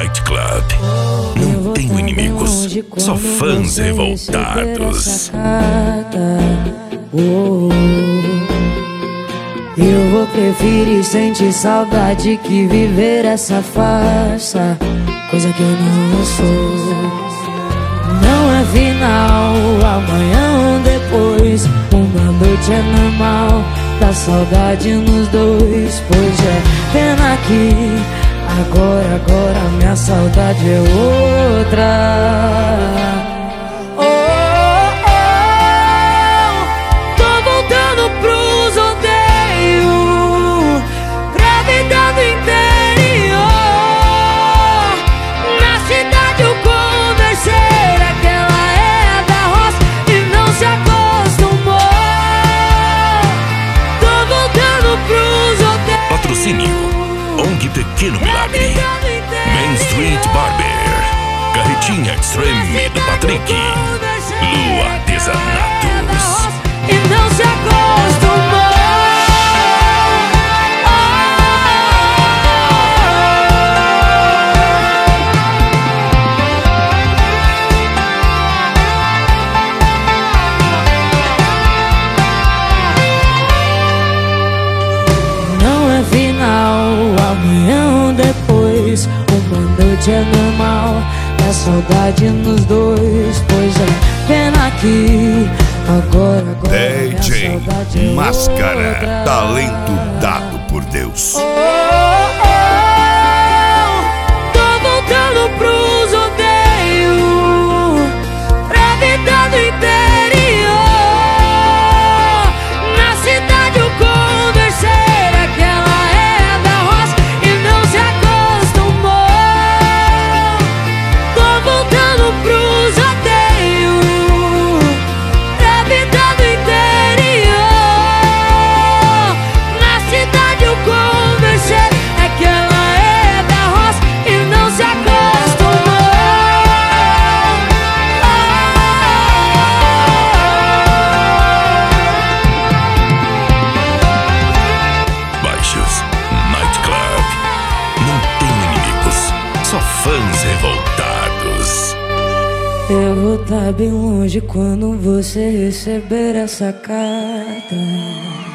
Nightclub. Não tenho inimigos, só fãs revoltados. Eu vou preferir sentir saudade que viver essa farsa, coisa que eu não sou. Não é final, amanhã ou depois, uma noite é normal, dá saudade nos dois. Pois é, pena que agora minha saudade é outra. Patrocínio ONG Pequeno Milagre, Main Street Barber, Carretinha Extreme do Patrick, Lu Artesanatos. E não se acostumou. Amanhã ou depois, uma noite é normal, dá saudade nos dois. Pois é, pena que agora DJ Máscara, talento dado por Deus. Tô voltando pros rodeios, pra vida do interior. Na cidade eu conversei, aquela é da roça e não se acostumou. Tô voltando pros rodeios, pra vida do interior. Na cidade eu conversei, aquela é da roça e não se acostumou. Baixos Nightclub. Não tenho inimigos, só fãs revoltados. Eu vou estar bem longe quando você receber essa carta.